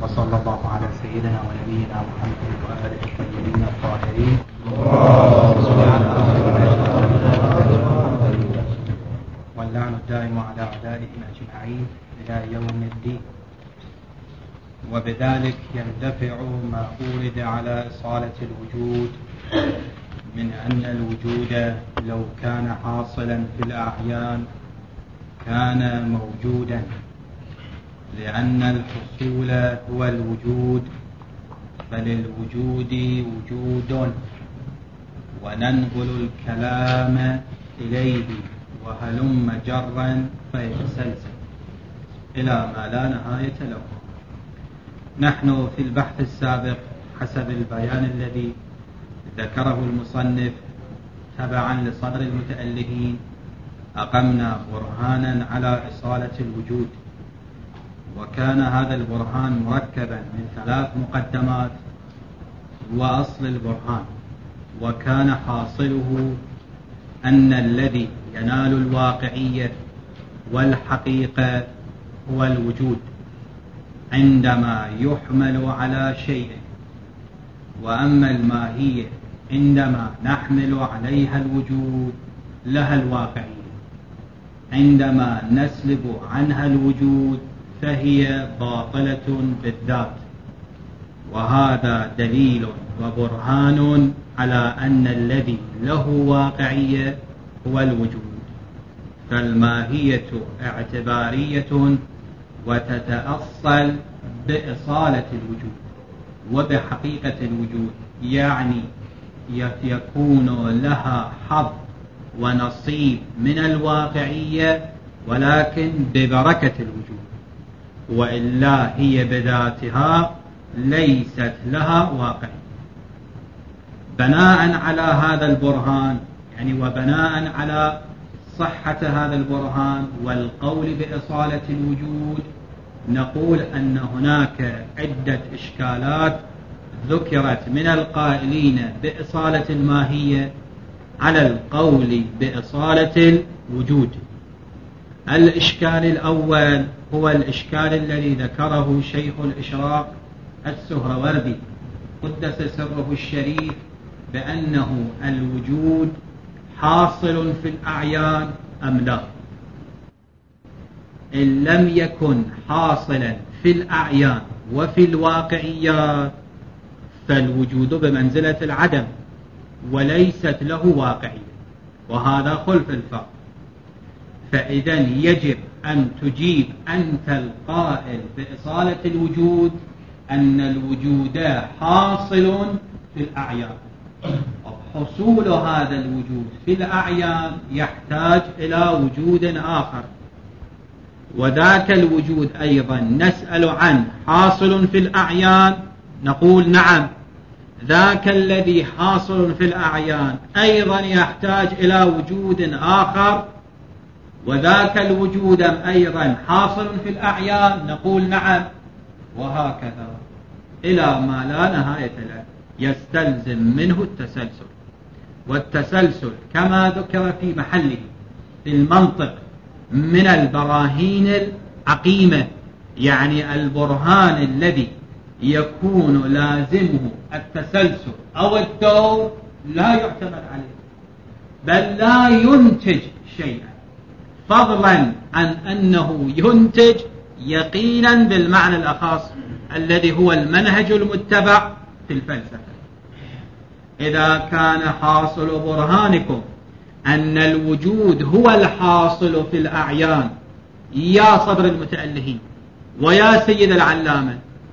وصلى الله على سيدنا ونبينا محمد وآله الطيبين الطاهرين واللعن الدائم على أعدائهم أجمعين إلى يوم الدين. وبذلك يندفع ما أورد على إصالة الوجود من أن الوجود لو كان حاصلا في الأعيان كان موجودا، لأن الحصول هو الوجود، فللوجود وجود، وننقل الكلام إليه وهلم جرا فيتسلسل إلى ما لا نهاية له. نحن في البحث السابق حسب البيان الذي ذكره المصنف تبعا لصدر المتألهين أقمنا برهانا على إصالة الوجود، وكان هذا البرهان مركبا من 3 مقدمات وأصل البرهان، وكان حاصله أن الذي ينال الواقعية والحقيقة هو الوجود عندما يحمل على شيء، وأما الماهية عندما نحمل عليها الوجود لها الواقعية، عندما نسلب عنها الوجود فهي باطلة بالذات. وهذا دليل وبرهان على أن الذي له واقعية هو الوجود، فالماهية اعتبارية وتتأصل بإصالة الوجود وبحقيقة الوجود، يعني يكون لها حظ ونصيب من الواقعية ولكن ببركة الوجود، وإلا هي بذاتها ليست لها واقعية. بناء على هذا البرهان وبناء على صحة هذا البرهان والقول بإصالة الوجود، نقول أن هناك عدة إشكالات ذكرت من القائلين بإصالة الماهية على القول بإصالة الوجود. الإشكال الأول هو الإشكال الذي ذكره شيخ الإشراق السهروردي قدس سره الشريف، بأنه الوجود حاصل في الأعيان أم لا. إن لم يكن حاصلا في الأعيان وفي الواقعيات فالوجود بمنزلة العدم وليست له واقعية، وهذا خلف الفرق. فإذا يجب أن تجيب أنت القائل بإصالة الوجود أن الوجود حاصل في الأعيان، حصول هذا الوجود في الأعيان يحتاج إلى وجود آخر، وذاك الوجود أيضا نسأل عنه حاصل في الأعيان، نقول نعم. ذاك الذي حاصل في الأعيان أيضا يحتاج إلى وجود آخر، وذاك الوجود أيضا حاصل في الأعيان، نقول نعم، وهكذا إلى ما لا نهاية له. يستلزم منه التسلسل، والتسلسل كما ذكر في محله في المنطق من البراهين العقيمة، يعني البرهان الذي يكون لازمه التسلسل أو الدور لا يعتمد عليه، بل لا ينتج شيئا، فضلا عن أنه ينتج يقينا بالمعنى الأخص الذي هو المنهج المتبع في الفلسفة. إذا كان حاصل برهانكم أن الوجود هو الحاصل في الأعيان، يا صدر المتألهين ويا سيد العلامة،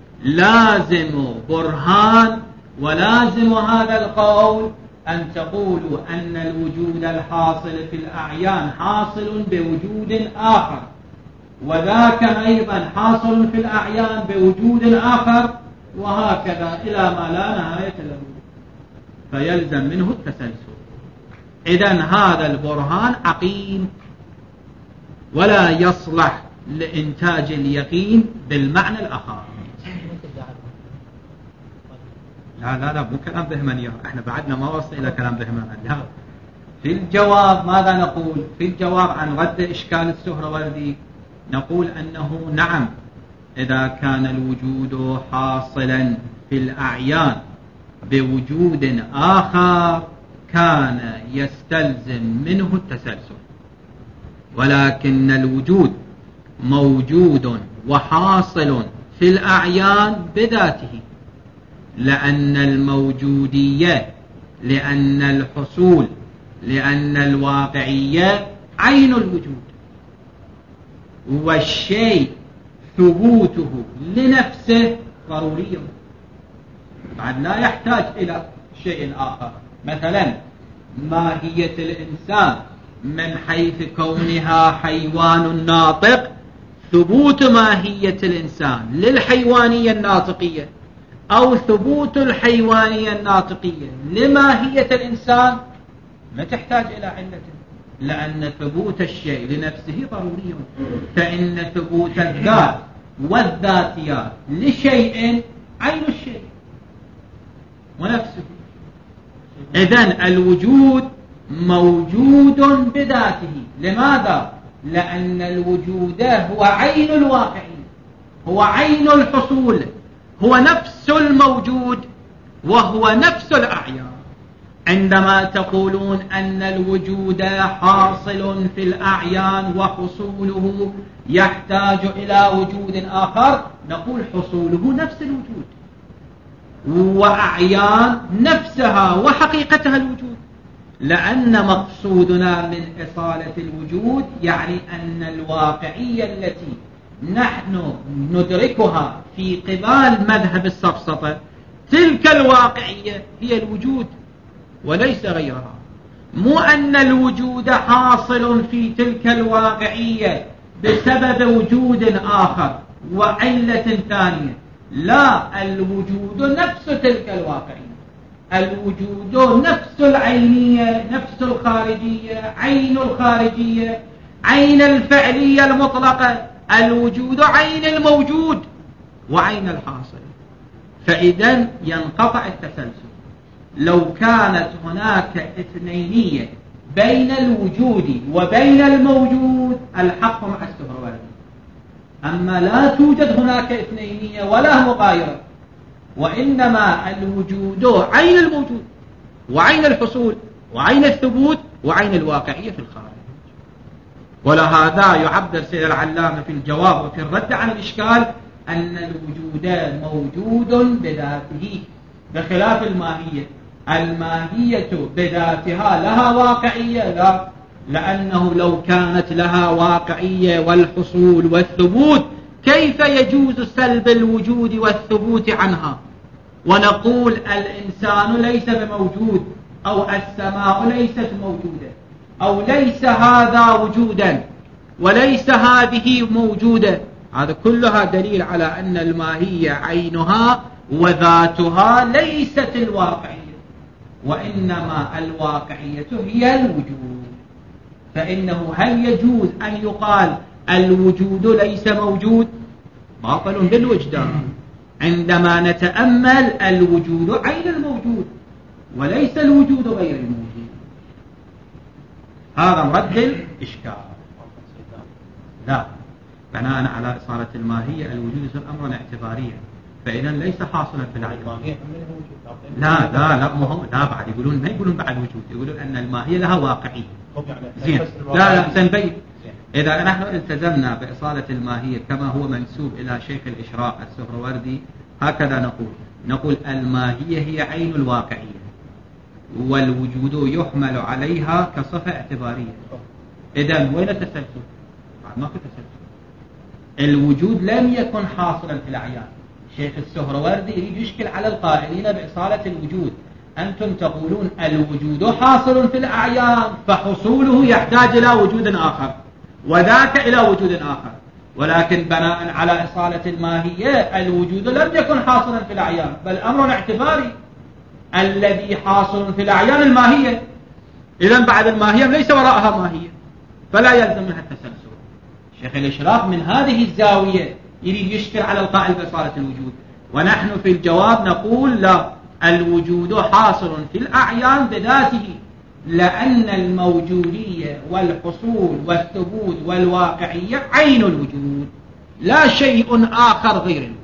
لازم برهان ولازم هذا القول أن تقولوا أن الوجود الحاصل في الأعيان حاصل بوجود آخر، وذاك أيضا حاصل في الأعيان بوجود آخر، وهكذا إلى ما لا نهاية له، فيلزم منه التسلسل. إذن هذا البرهان عقيم ولا يصلح لإنتاج اليقين بالمعنى الآخر. لا مو كلام بهمن، احنا بعدنا ما وصل إلى كلام بهمن. لا، في الجواب ماذا نقول؟ في الجواب عن رد إشكال السهروردي نقول أنه نعم، إذا كان الوجود حاصلا في الأعيان بوجود آخر كان يستلزم منه التسلسل، ولكن الوجود موجود وحاصل في الأعيان بذاته، لأن الموجودية، لأن الحصول، لأن الواقعية عين الوجود، والشيء ثبوته لنفسه ضروري، بعد لا يحتاج إلى شيء آخر. مثلا ماهية الإنسان من حيث كونها حيوان ناطق، ثبوت ماهية الإنسان للحيوانية الناطقية أو ثبوت الحيوانية الناطقية لماهية الإنسان ما تحتاج إلى علته، لأن ثبوت الشيء لنفسه ضروري. فإن ثبوت الذات والذاتيات لشيء عين الشيء ونفسه. إذن الوجود موجود بذاته. لماذا؟ لأن الوجود هو عين الواقعية، هو عين الحصول، هو نفس الموجود وهو نفس الأعيان. عندما تقولون أن الوجود حاصل في الأعيان وحصوله يحتاج إلى وجود آخر، نقول حصوله نفس الوجود وأعيان نفسها وحقيقتها الوجود، لأن مقصودنا من إصالة الوجود يعني أن الواقعية التي نحن ندركها في قبال مذهب السفسطة تلك الواقعية هي الوجود وليس غيرها. مو أن الوجود حاصل في تلك الواقعية بسبب وجود آخر وعلة ثانية، لا، الوجود نفس تلك الواقعية، الوجود نفس العينية، نفس الخارجية، عين الخارجية، عين الفعلية المطلقة. الوجود عين الموجود وعين الحاصل. فإذا ينقطع التسلسل. لو كانت هناك اثنينية بين الوجود وبين الموجود الحق مع السهروردي، أما لا توجد هناك اثنينية ولا مغايرة، وإنما الوجود عين الموجود وعين الحصول وعين الثبوت وعين الواقعية في الخارج. ولهذا يعبر سيد العلامة في الجواب وفي الرد عن الإشكال أن الوجود موجود بذاته بخلاف الماهية. الماهية بذاتها لها واقعية؟ لا، لأنه لو كانت لها واقعية والحصول والثبوت كيف يجوز سلب الوجود والثبوت عنها ونقول الإنسان ليس بموجود أو السماء ليست موجودة أو ليس هذا وجودا وليس هذه موجودة؟ هذا كلها دليل على أن الماهية عينها وذاتها ليست الواقعية، وإنما الواقعية هي الوجود. فإنه هل يجوز أن يقال الوجود ليس موجود؟ باطل بالوجدان. عندما نتأمل الوجود عين الموجود وليس الوجود غير الموجود. هذا رد الإشكال. لا، بناء على إصالة الماهية الوجود يصير أمرا اعتباريا، فإذا ليس حاصلا في العين. لا مهم، لا بعد يقولون، ما يقولون بعد وجود، يقولون أن الماهية لها واقعية. زين، لا سنبين. إذا نحن التزمنا بإصالة الماهية كما هو منسوب إلى شيخ الإشراق السهروردي هكذا نقول الماهية هي عين الواقعية والوجود يحمل عليها كصفة اعتبارية. إذن وين التسلسل؟ ما في تسلسل. الوجود لم يكن حاصلا في الأعيان. شيخ السهروردي يريد يشكل على القائلين بإصالة الوجود. أنتم تقولون الوجود حاصل في الأعيان فحصوله يحتاج إلى وجود آخر وذاك إلى وجود آخر، ولكن بناء على إصالة الماهية الوجود لم يكن حاصلا في الأعيان بل أمر اعتباري. الذي حاصل في الأعيان الماهية، إذن بعد الماهية ليس وراءها ماهية فلا يلزم منها التسلسل. شيخ الإشراق من هذه الزاوية يريد يشكل على القائل بإصالة الوجود، ونحن في الجواب نقول لا، الوجود حاصل في الأعيان بذاته، لأن الموجودية والحصول والثبوت والواقعية عين الوجود. لا شيء آخر غير الوجود.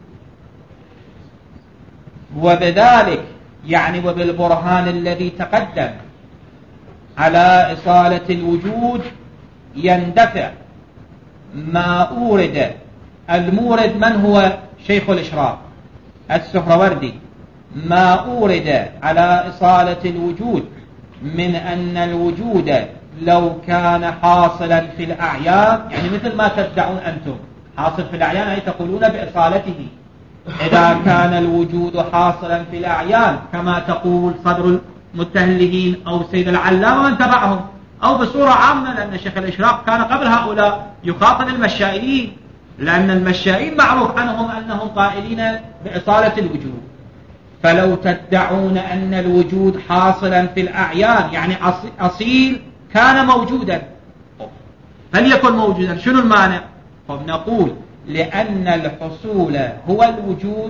وبذلك يعني وبالبرهان الذي تقدم على إصالة الوجود يندفع ما أورد. المورد من هو؟ شيخ الإشراق السهروردي. ما أورد على إصالة الوجود من أن الوجود لو كان حاصلا في الأعيان، يعني مثل ما تدعون أنتم حاصل في الأعيان، أي تقولون بإصالته. إذا كان الوجود حاصلا في الأعيان كما تقول صدر المتهلهين أو سيد العلامة ومن تبعهم، أو بصورة عامة، لأن شيخ الإشراق كان قبل هؤلاء يخاطب المشائين، لأن المشائين معروف عنهم أنهم قائلين بإصالة الوجود. فلو تدعون أن الوجود حاصلا في الأعيان يعني أصيل كان موجودا، فليكن موجودا، شنو المانع؟ فنقول لأن الحصول هو الوجود،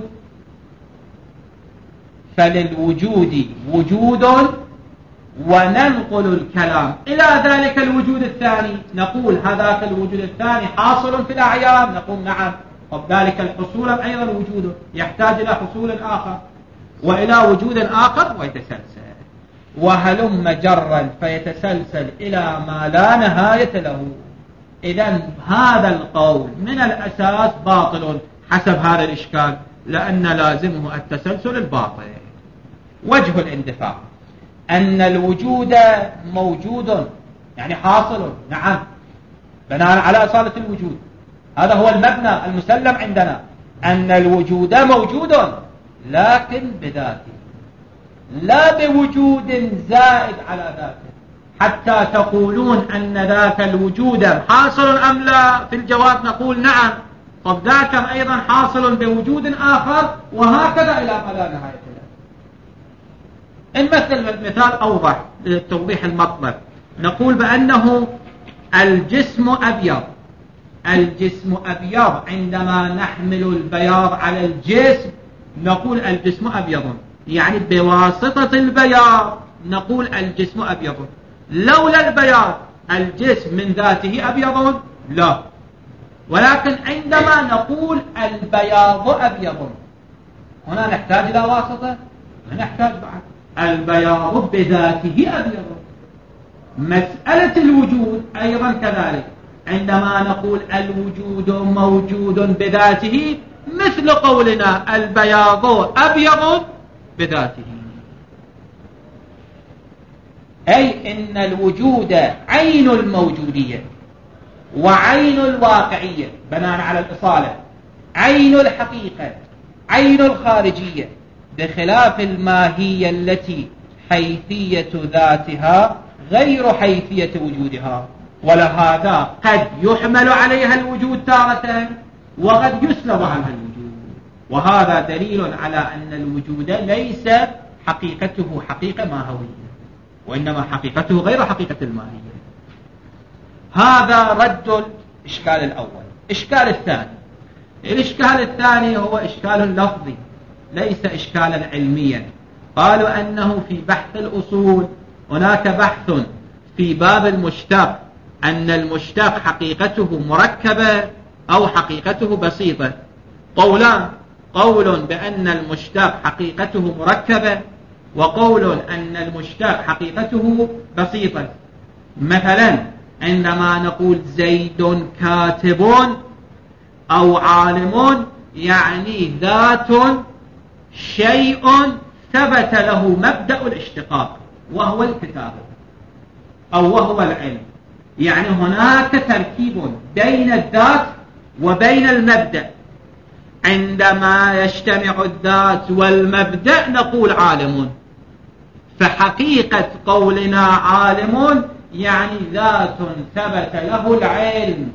فللوجود وجود، وننقل الكلام إلى ذلك الوجود الثاني، نقول هذاك الوجود الثاني حاصل في الأعيان، نقول نعم، ذلك الحصول أيضا وجود يحتاج إلى حصول آخر وإلى وجود آخر ويتسلسل، وهلم جرا فيتسلسل إلى ما لا نهاية له. إذن هذا القول من الأساس باطل حسب هذا الإشكال، لأن لازمه التسلسل الباطل. وجه الاندفاع أن الوجود موجود يعني حاصل، نعم، بناء على أصالة الوجود. هذا هو المبنى المسلم عندنا، أن الوجود موجود لكن بذاته، لا بوجود زائد على ذاته، حتى تقولون أن ذاك الوجود حاصل أم لا. في الجواب نقول نعم، طب ذاك أيضا حاصل بوجود آخر، وهكذا إلى ما لا نهاية له. المثال أوضح لتوضيح المطلب. نقول بأنه الجسم أبيض. الجسم أبيض، عندما نحمل البياض على الجسم نقول الجسم أبيض، يعني بواسطة البياض نقول الجسم أبيض. لولا البياض الجسم من ذاته أبيض؟ لا. ولكن عندما نقول البياض أبيض هنا نحتاج إلى واسطة؟ ما نحتاج بعد. البياض بذاته أبيض. مسألة الوجود أيضا كذلك، عندما نقول الوجود موجود بذاته مثل قولنا البياض أبيض بذاته، أي إن الوجود عين الموجودية وعين الواقعية بناء على الإصالة، عين الحقيقة، عين الخارجية، بخلاف الماهية التي حيثية ذاتها غير حيثية وجودها. ولهذا قد يحمل عليها الوجود تارة وقد يسلب عنها الوجود، وهذا دليل على أن الوجود ليس حقيقته حقيقة ماهوية، وإنما حقيقته غير حقيقة الماهية. هذا رد الإشكال الأول. الإشكال الثاني، الإشكال الثاني هو إشكال لفظي ليس إشكالا علميا. قالوا أنه في بحث الأصول هناك بحث في باب المشتق، أن المشتق حقيقته مركبة أو حقيقته بسيطة. قولان، قول بأن المشتق حقيقته مركبة، وقول أن المشتق حقيقته بسيطة. مثلا عندما نقول زيد كاتب أو عالم، يعني ذات شيء ثبت له مبدأ الاشتقاق وهو الكتابة أو وهو العلم، يعني هناك تركيب بين الذات وبين المبدأ. عندما يجتمع الذات والمبدأ نقول عالم. فحقيقة قولنا عالم يعني ذات ثبت له العلم.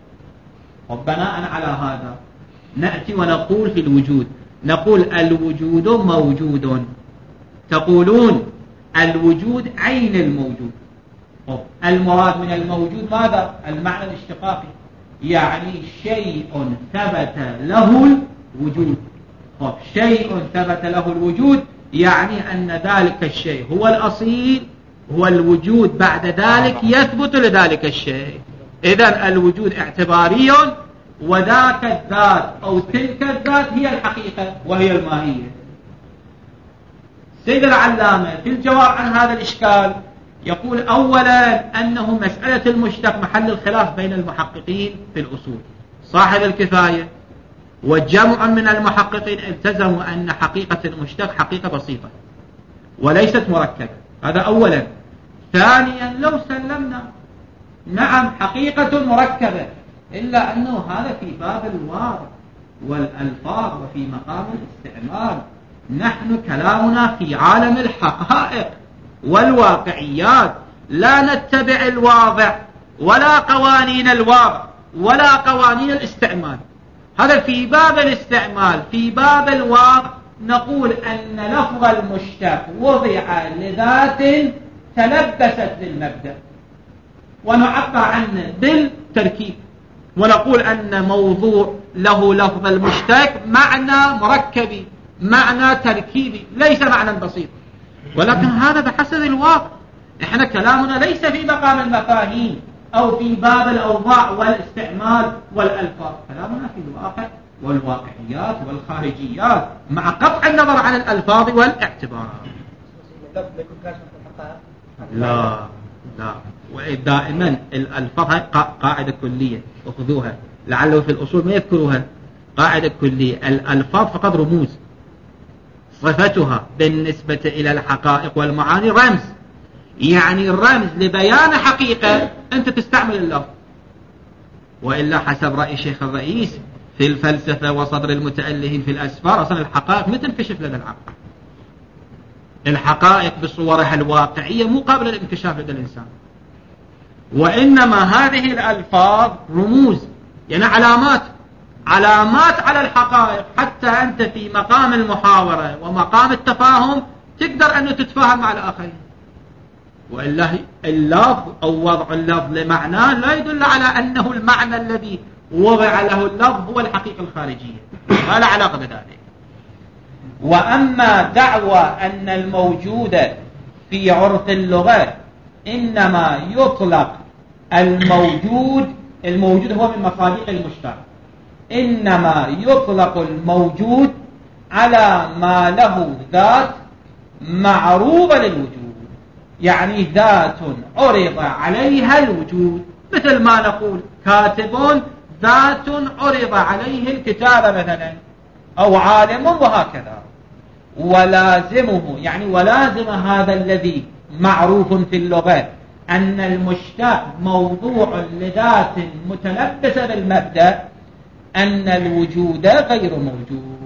وبناء على هذا نأتي ونقول في الوجود، نقول الوجود موجود. تقولون الوجود عين الموجود. المراد من الموجود ماذا؟ المعنى الاشتقاقي، يعني شيء ثبت له الوجود. شيء ثبت له الوجود يعني أن ذلك الشيء هو الأصيل، هو الوجود بعد ذلك يثبت لذلك الشيء. إذن الوجود اعتباري وذاك الذات أو تلك الذات هي الحقيقة وهي الماهية. سيد العلامة في الجواب عن هذا الإشكال يقول أولا أنه مسألة المشتق محل الخلاف بين المحققين في الأصول. صاحب الكفاية وجمع من المحققين التزموا أن حقيقة المشتق حقيقة بسيطة وليست مركبة. هذا أولا. ثانيا لو سلمنا نعم حقيقة مركبة، إلا أنه هذا في باب الواقع والألفاظ وفي مقام الاستعمال. نحن كلامنا في عالم الحقائق والواقعيات، لا نتبع الواضع ولا قوانين الواقع ولا قوانين الاستعمال. هذا في باب الاستعمال. في باب الواقع نقول أن لفظ المشتق وضع لذات تلبست بالمبدأ ونعبر عنه بالتركيب، ونقول أن موضوع له لفظ المشتق معنى مركبي، معنى تركيبي، ليس معنى بسيط. ولكن هذا بحسب الواقع. احنا كلامنا ليس في مقام المفاهيم أو في باب الأوضاع والاستعمال والألفاظ، كلامنا في الواقع والواقعيات والخارجيات مع قطع النظر عن الألفاظ والاعتبار. لا لا، ودائما الألفاظ قاعدة كلية أخذوها، لعله في الأصول ما يذكروها. قاعدة كلية، الألفاظ فقط رموز، صفتها بالنسبة إلى الحقائق والمعاني رمز. يعني الرمز لبيان حقيقة أنت تستعمل اللفظ، وإلا حسب رأي الشيخ الرئيس في الفلسفة وصدر المتألهين في الأسفار أصلا الحقائق ما تنكشف لدى العقل. الحقائق بصورها الواقعية مو قابلة للانكشاف لدى الإنسان، وإنما هذه الألفاظ رموز، يعني علامات على الحقائق، حتى أنت في مقام المحاورة ومقام التفاهم تقدر أنه تتفاهم مع الآخرين. وإلا اللفظ أو وضع اللفظ لمعناه لا يدل على أنه المعنى الذي وضع له اللفظ هو الحقيقة الخارجية، ما لا علاقة بذلك. وأما دعوى أن الموجود في عرف اللغة إنما يطلق الموجود هو من مصادق المشتق، إنما يطلق الموجود على ما له ذات معروضة للوجود، يعني ذات عرض عليها الوجود، مثل ما نقول كاتب ذات عرض عليه الكتاب مثلا، أو عالم، وهكذا. ولازمه، يعني ولازم هذا الذي معروف في اللغة أن المشتق موضوع لذات متلبسة بالمبدأ أن الوجود غير موجود.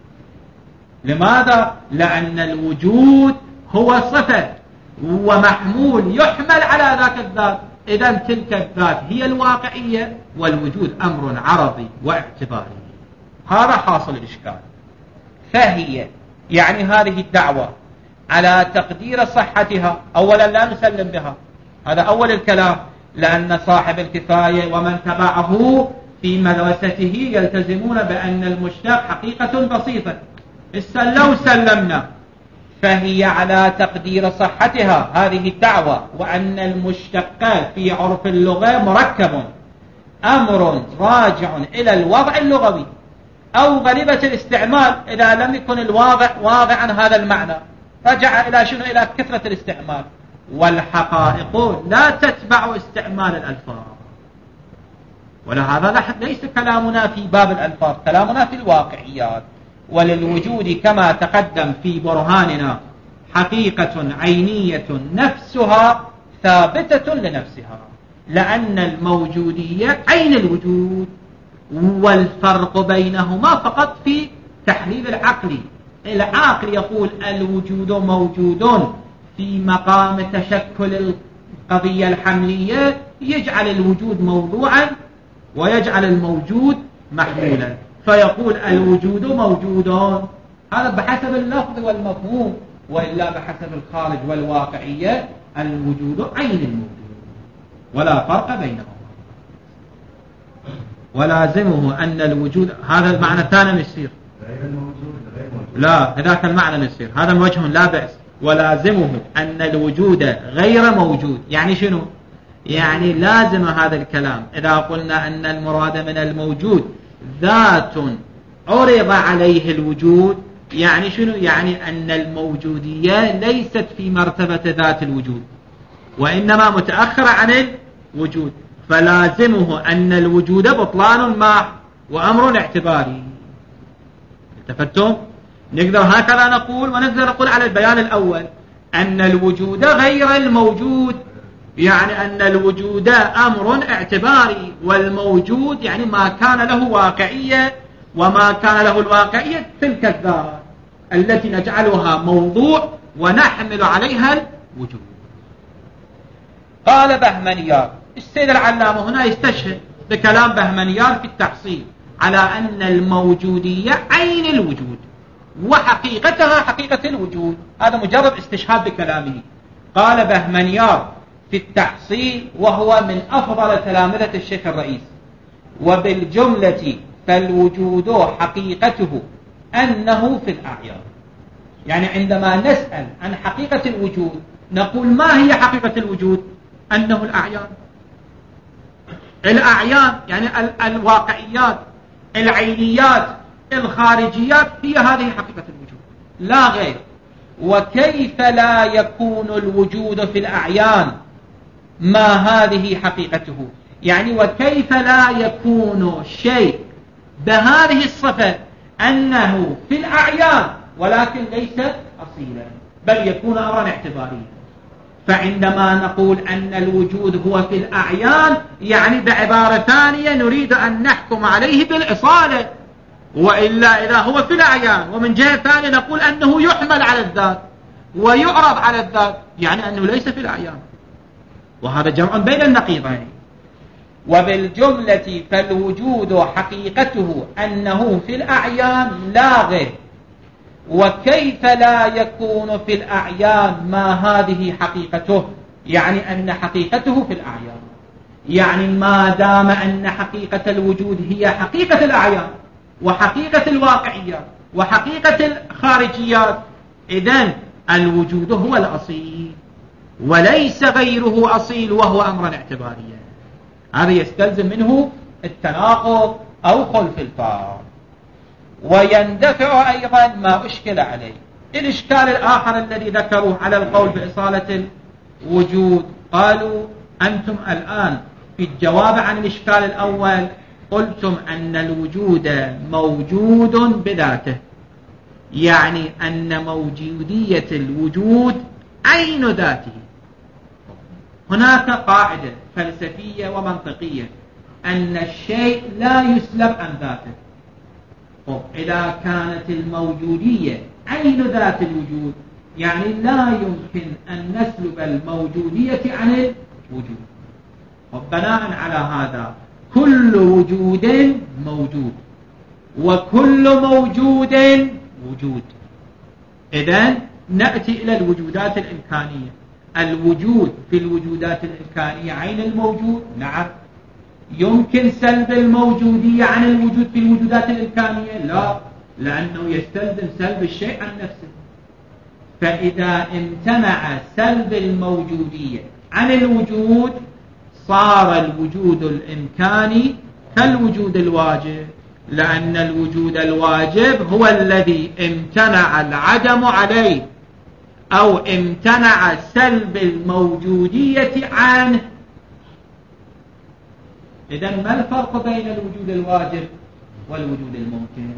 لماذا؟ لأن الوجود هو صفة ومحمول يحمل على ذاك الذات، إذن تلك الذات هي الواقعية والوجود أمر عرضي واعتباري. هذا حاصل الإشكال. فهي يعني هذه الدعوة على تقدير صحتها أولا لا نسلم بها، هذا أول الكلام، لأن صاحب الكفاية ومن تبعه في مدرسته يلتزمون بأن المشتق حقيقة بسيطة. لو سلمنا فهي على تقدير صحتها هذه الدعوة، وأن المشتق في عرف اللغة مركب، أمر راجع إلى الوضع اللغوي أو غريبة الاستعمال إذا لم يكن الواضع واضعا هذا المعنى، رجع إلى شنو؟ إلى كثرة الاستعمال. والحقائق لا تتبع استعمال الألفاظ، ولهذا ليس كلامنا في باب الألفاظ، كلامنا في الواقعيات. وللوجود كما تقدم في برهاننا حقيقة عينية نفسها ثابتة لنفسها، لأن الموجودية عين الوجود، والفرق بينهما فقط في تحليل العقل. العقل يقول الوجود موجود في مقام تشكل القضية الحملية، يجعل الوجود موضوعا ويجعل الموجود محمولا، فيقول الوجود موجود، هذا بحسب اللفظ والمفهوم. وإلا بحسب الخارج والواقعية الوجود عين الموجود ولا فرق بينهما. ولازمه أن الوجود، هذا المعنى الثاني يصير لا هذاك المعنى يصير، هذا وجه لا بأس. ولازمه أن الوجود غير موجود، يعني شنو؟ يعني لازم هذا الكلام إذا قلنا أن المراد من الموجود ذات عرض عليه الوجود، يعني شنو؟ يعني أن الموجودية ليست في مرتبة ذات الوجود وإنما متأخرة عن الوجود، فلازمه أن الوجود بطلان ما وأمر اعتباري. التفتم؟ نقدر هكذا نقول، ونقدر نقول على البيان الأول أن الوجود غير الموجود، يعني أن الوجود أمر اعتباري، والموجود يعني ما كان له واقعية، وما كان له الواقعية تلك الذات التي نجعلها موضوع ونحمل عليها الوجود. قال بهمنيار، السيد العلامة هنا يستشهد بكلام بهمنيار في التحصيل على أن الموجودية عين الوجود وحقيقتها حقيقة الوجود، هذا مجرد استشهاد بكلامه. قال بهمنيار في التحصيل، وهو من أفضل تلامذة الشيخ الرئيس: وبالجملة فالوجود حقيقته أنه في الأعيان. يعني عندما نسأل عن حقيقة الوجود نقول ما هي حقيقة الوجود؟ أنه الأعيان. الأعيان يعني الواقعيات، العينيات، الخارجيات، هي هذه حقيقة الوجود لا غير. وكيف لا يكون الوجود في الأعيان ما هذه حقيقته؟ يعني وكيف لا يكون شيء بهذه الصفة أنه في الأعيان ولكن ليس أصيلا، بل يكون أمرا اعتباريا. فعندما نقول أن الوجود هو في الأعيان يعني بعبارة ثانية نريد أن نحكم عليه بالإصالة، وإلا إذا هو في الأعيان ومن جهة ثانية نقول أنه يحمل على الذات ويعرض على الذات، يعني أنه ليس في الأعيان، وهذا جمع بين النقيضين. وبالجملة فالوجود حقيقته أنه في الأعيان لا غير. وكيف لا يكون في الأعيان ما هذه حقيقته؟ يعني أن حقيقته في الأعيان، يعني ما دام أن حقيقة الوجود هي حقيقة الأعيان وحقيقة الواقعيات وحقيقة الخارجيات، إذن الوجود هو الأصيل وليس غيره أصيل وهو أمرا اعتباريا. هذا يستلزم منه التناقض أو خلف الفار. ويندفع أيضا ما أشكل عليه. الإشكال الآخر الذي ذكروه على القول بإصالة الوجود، قالوا أنتم الآن في الجواب عن الإشكال الأول قلتم أن الوجود موجود بذاته، يعني أن موجودية الوجود عين ذاته. هناك قاعدة فلسفية ومنطقية أن الشيء لا يسلب عن ذاته. إذا كانت الموجودية عين ذات الوجود يعني لا يمكن أن نسلب الموجودية عن الوجود. وبناء على هذا كل وجود موجود وكل موجود وجود. إذن نأتي إلى الوجودات الإمكانية. الوجود في الوجودات الإمكانية عين الموجود؟ نعم. يمكن سلب الموجودية عن الوجود في الوجودات الإمكانية؟ لا، لأنه يستلزم سلب الشيء عن نفسه. فإذا امتنع سلب الموجودية عن الوجود صار الوجود الإمكاني كالوجود الواجب، لأن الوجود الواجب هو الذي امتنع العدم عليه أو امتنع سلب الموجودية عنه. إذن ما الفرق بين الوجود الواجب والوجود الممكن؟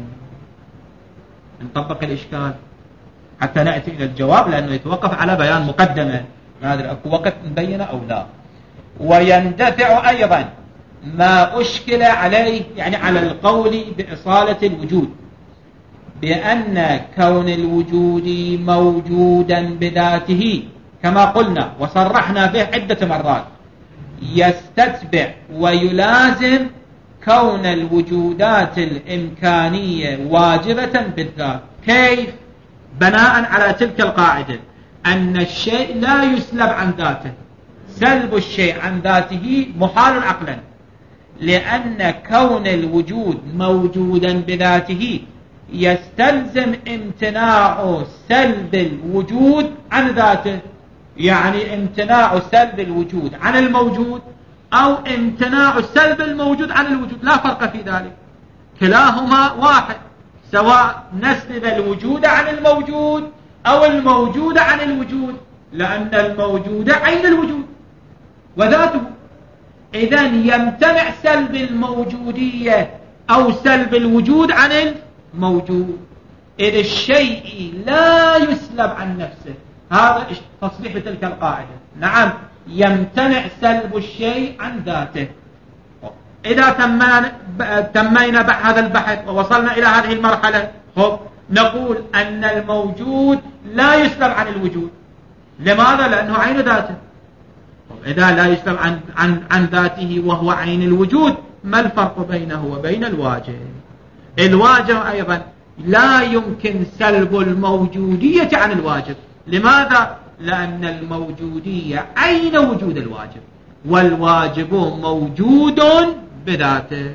نطبق الإشكال حتى نأتي إلى الجواب، لأنه يتوقف على بيان مقدمة، ما أدري أكو وقت نبينه أو لا. ويندفع أيضا ما أشكل عليه، يعني على القول بإصالة الوجود، بأن كون الوجود موجودا بذاته كما قلنا وصرحنا به عدة مرات يستتبع ويلازم كون الوجودات الإمكانية واجبة بالذات. كيف؟ بناء على تلك القاعدة أن الشيء لا يسلب عن ذاته، سلب الشيء عن ذاته محال عقلا، لأن كون الوجود موجودا بذاته يستلزم امتناع سلب الوجود عن ذاته. يعني امتناع سلب الوجود عن الموجود أو امتناع سلب الموجود عن الوجود، لا فرق في ذلك، كلاهما واحد، سواء نسلب الوجود عن الموجود أو الموجود عن الوجود، لأن الموجود عين الوجود وذاته. إذن يمتنع سلب الموجودية أو سلب الوجود عن الموجود، إذ الشيء لا يسلب عن نفسه. هذا تصريح بتلك القاعدة. نعم، يمتنع سلب الشيء عن ذاته. إذا تمينا هذا البحث ووصلنا إلى هذه المرحلة، نقول أن الموجود لا يسلب عن الوجود. لماذا؟ لأنه عين ذاته. إذا لا يسلب عن ذاته وهو عين الوجود، ما الفرق بينه وبين الواجب؟ الواجب أيضا لا يمكن سلب الموجودية عن الواجب. لماذا؟ لأن الموجودية عين وجود الواجب، والواجب موجود بذاته.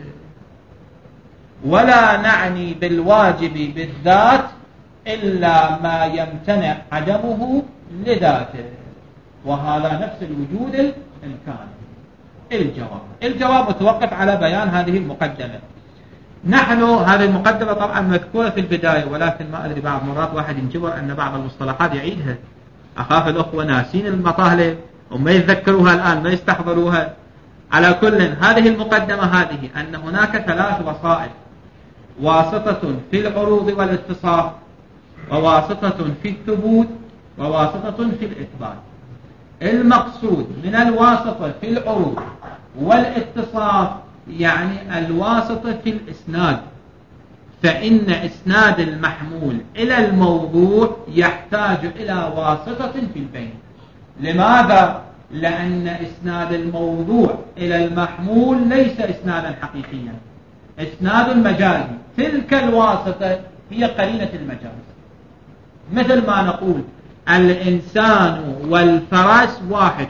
ولا نعني بالواجب بالذات إلا ما يمتنع عدمه لذاته، وهذا نفس الوجود الكامل. الجواب متوقف على بيان هذه المقدمة. نحن هذه المقدمة طبعا مذكورة في البداية، ولكن ما أدري بعض مرات واحد ينجبر أن بعض المصطلحات يعيدها. أخاف الأخوة ناسين المطاهلة وما يتذكروها الآن، ما يستحضروها. على كل، هذه المقدمة هذه أن هناك 3 وسائل: واسطة في العروض والاتصاف، وواسطة في الثبوت، وواسطة في الإثبات. المقصود من الواسطة في العروض والاتصاف يعني الواسطة في الإسناد، فإن إسناد المحمول إلى الموضوع يحتاج إلى واسطة في البين. لماذا؟ لأن إسناد الموضوع إلى المحمول ليس إسنادا حقيقيا، إسناد مجازي. تلك الواسطة هي قرينة المجاز. مثل ما نقول الإنسان والفرس واحد،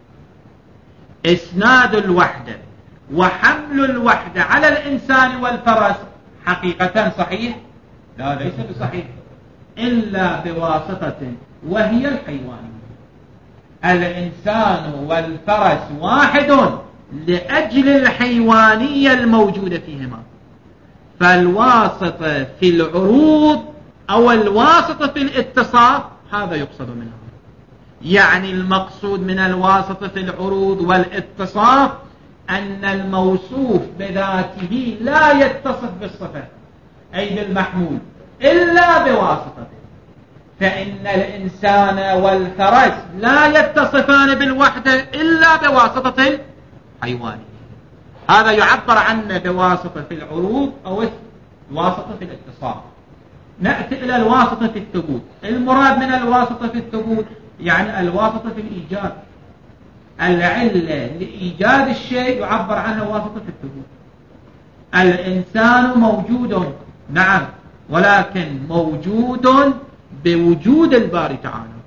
إسناد الوحدة وحمل الوحدة على الإنسان والفرس حقيقة صحيح؟ لا، ليس بصحيح، إلا بواسطة وهي الحيوان. الإنسان والفرس واحد لأجل الحيوانية الموجودة فيهما. فالواسطة في العروض أو الواسطة في الاتصاف هذا يقصد منها. يعني المقصود من الواسطة في العروض والاتصاف أن الموصوف بذاته لا يتصف بالصفة أي بالمحمول إلا بواسطته، فإن الإنسان والفرس لا يتصفان بالوحدة إلا بواسطة الحيوانية. هذا يعبر عنه بواسطة في العروض أو الواسطة في الاتصاف. نأتي إلى الواسطة في الثبوت. المراد من الواسطة في الثبوت يعني الواسطة في الإيجاد. العلة لإيجاد الشيء يعبر عنه واسطة في الثبوت. الإنسان موجود، نعم، ولكن موجود بوجود الباري تعالى،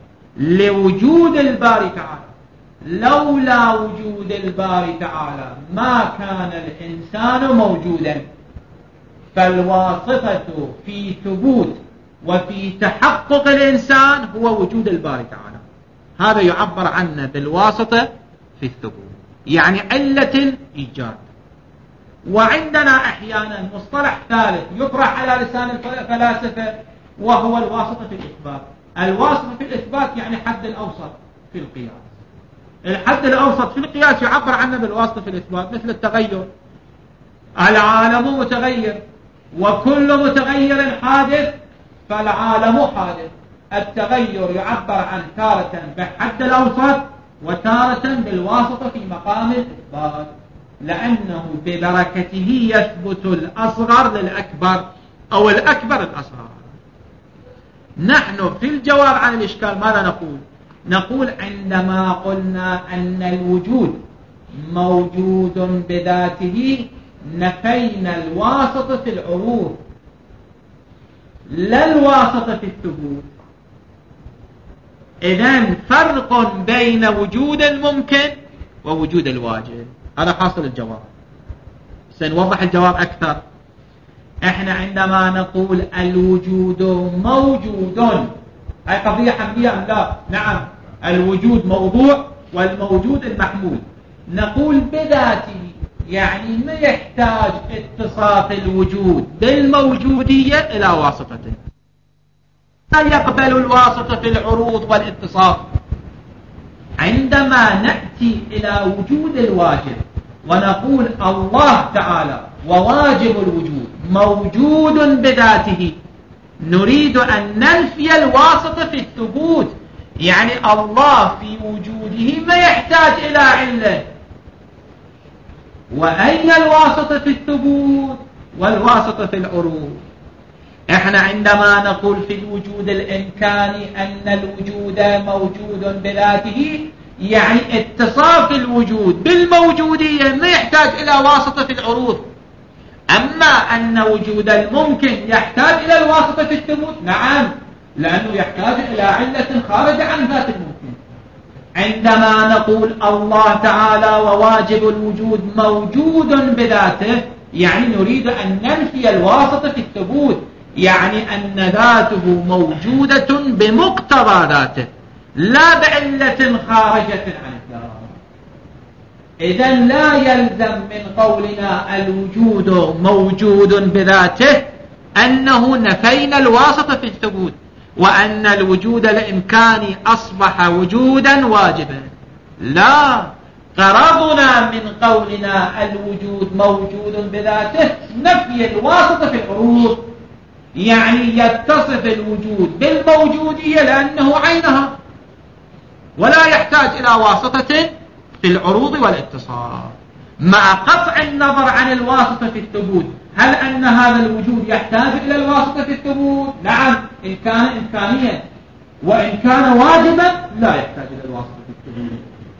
لوجود الباري تعالى. لولا وجود الباري تعالى ما كان الإنسان موجودا. فالواسطة في ثبوت وفي تحقق الإنسان هو وجود الباري تعالى. هذا يعبر عنه بالواسطة في الثبوت، يعني علة الإيجاد. وعندنا أحيانا مصطلح ثالث يطرح على لسان الفلاسفة وهو الواسطة في الإثبات. الواسطة في الإثبات يعني حد الأوسط في القياس. الحد الأوسط في القياس يعبر عنه بالواسطة في الإثبات، مثل التغير. العالم متغير، وكل متغير حادث، فالعالم حادث. التغير يعبر عن تارة بحد الأوسط وتارة بالواسطة في مقام الإثبات، لأنه ببركته يثبت الأصغر للأكبر أو الأكبر الأصغر. نحن في الجواب عن الإشكال ماذا نقول؟ نقول عندما قلنا أن الوجود موجود بذاته نفينا الواسطة في العروض لا الواسطة في الثبوت. إذن فرق بين وجود الممكن ووجود الواجب. هذا حاصل الجواب. سنوضح الجواب أكثر. احنا عندما نقول الوجود موجود، هاي قضية حملية أم لا؟ نعم، الوجود موضوع والموجود المحمول. نقول بذاته يعني ما يحتاج اتصاف الوجود بالموجودية إلى واسطته، لا يقبل الواسطة في العروض والاتصاف. عندما نأتي إلى وجود الواجب ونقول الله تعالى وواجب الوجود موجود بذاته، نريد أن ننفي الواسطة في الثبوت، يعني الله في وجوده ما يحتاج إلى علة. وأين الواسطة في الثبوت والواسطة في العروض؟ احنا عندما نقول في الوجود الإمكاني أن الوجود موجود بذاته، يعني اتصاف الوجود بالموجودية ما يحتاج إلى واسطة في العروض. أما أن وجود الممكن يحتاج إلى الواسطة في الثبوت، نعم، لأنه يحتاج إلى علة خارجة عن ذات الممكن. عندما نقول الله تعالى وواجب الوجود موجود بذاته، يعني نريد أن ننفي الواسطة في الثبوت، يعني أن ذاته موجودة بمقتضى ذاته لا بعلة خارجة عن الذات. إذن لا يلزم من قولنا الوجود موجود بذاته أنه نفينا الواسطة في الثبوت، وأن الوجود الإمكاني أصبح وجودا واجبا. لا، غرضنا من قولنا الوجود موجود بذاته نفي الواسطة في العروض، يعني يتصف الوجود بالموجودية لأنه عينها ولا يحتاج إلى واسطة في العروض والاتصال، مع قطع النظر عن الواسطة في الثبوت. هل أن هذا الوجود يحتاج إلى الواسطة في الثبوت؟ نعم، إن كان إمكانيا، وإن كان واجبا لا يحتاج إلى الواسطة في الثبوت.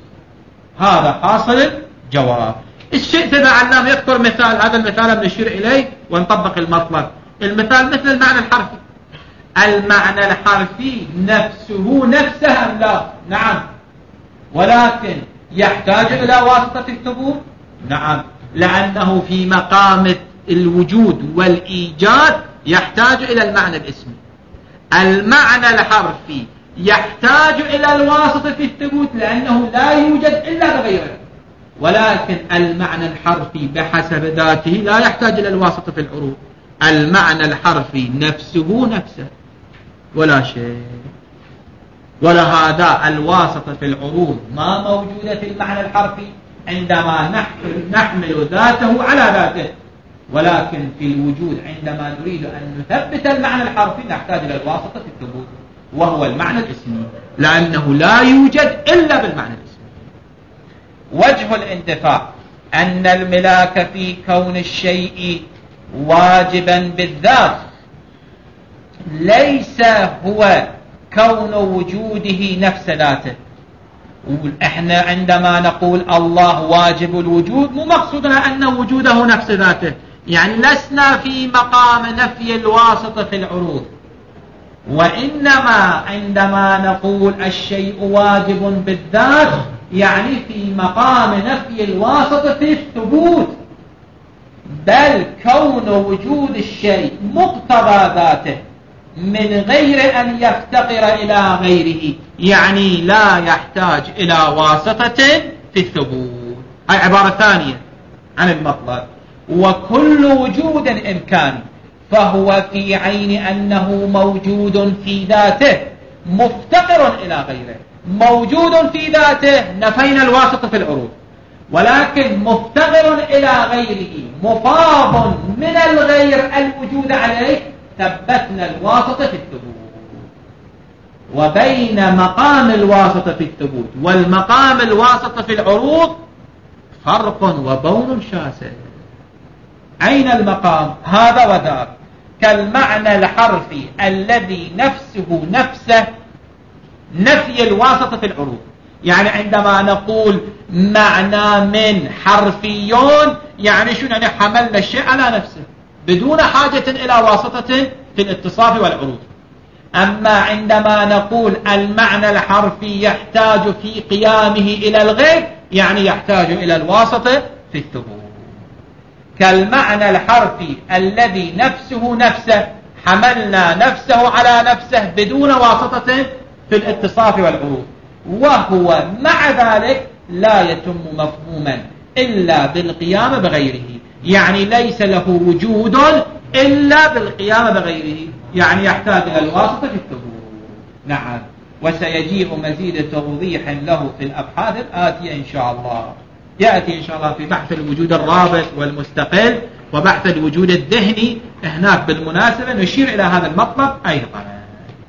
هذا حاصل الجواب. الشيء إذا علام يذكر مثال، هذا المثال بنشير إليه ونطبق المطلب. المثال مثل المعنى الحرفي. المعنى الحرفي نفسه أم لا؟ نعم، ولكن يحتاج إلى واسطة في الثبوت؟ نعم، لأنه في مقام الوجود والإيجاد يحتاج إلى المعنى الاسمي. المعنى الحرفي يحتاج إلى الواسطة في الثبوت لأنه لا يوجد إلا بغيره، ولكن المعنى الحرفي بحسب ذاته لا يحتاج إلى الواسطة في العروض. المعنى الحرفي نفسه ولا شيء، ولهذا الواسطة في العروض ما موجودة في المعنى الحرفي عندما نحمل ذاته على ذاته، ولكن في الوجود عندما نريد أن نثبت المعنى الحرفي نحتاج إلى الواسطة في الثبوت، وهو المعنى الاسمي، لأنه لا يوجد إلا بالمعنى الاسمي. وجه الاندفاع أن الملاك في كون الشيء واجبا بالذات ليس هو كون وجوده نفس ذاته. احنا عندما نقول الله واجب الوجود مو مقصودنا أن وجوده نفس ذاته، يعني لسنا في مقام نفي الواسطة في العروض، وإنما عندما نقول الشيء واجب بالذات يعني في مقام نفي الواسطة في الثبوت، بل كون وجود الشيء مقتضى ذاته من غير أن يفتقر إلى غيره، يعني لا يحتاج إلى واسطة في الثبوت. هاي عبارة ثانية عن المطلب. وكل وجود إمكاني فهو في عين أنه موجود في ذاته مفتقر إلى غيره. موجود في ذاته نفينا الواسطة في العروض، ولكن مفتقر إلى غيره مفاض من الغير الوجود عليه ثبتنا الواسطة في الثبوت. وبين مقام الواسطة في الثبوت والمقام الواسطة في العروض فرق وبون شاسع. أين المقام؟ هذا وذاك، كالمعنى الحرفي الذي نفسه نفي الواسطة في العروض. يعني عندما نقول معنى من حرفيون يعني شو؟ يعني حملنا الشيء على نفسه بدون حاجة إلى واسطة في الاتصاف والعروض. أما عندما نقول المعنى الحرفي يحتاج في قيامه إلى الغير يعني يحتاج إلى الواسطة في الثبوت. كالمعنى الحرفي الذي نفسه حملنا نفسه على نفسه بدون واسطة في الاتصاف والعروض. وهو مع ذلك لا يتم مفهوما إلا بالقيام بغيره، يعني ليس له وجود إلا بالقيام بغيره، يعني يحتاج إلى الواسطة في الثبوت. نعم، وسيجيء مزيد توضيح له في الأبحاث الآتية إن شاء الله. يأتي إن شاء الله في بحث الوجود الرابط والمستقل وبحث الوجود الذهني، هناك بالمناسبة نشير إلى هذا المطلب أيضا.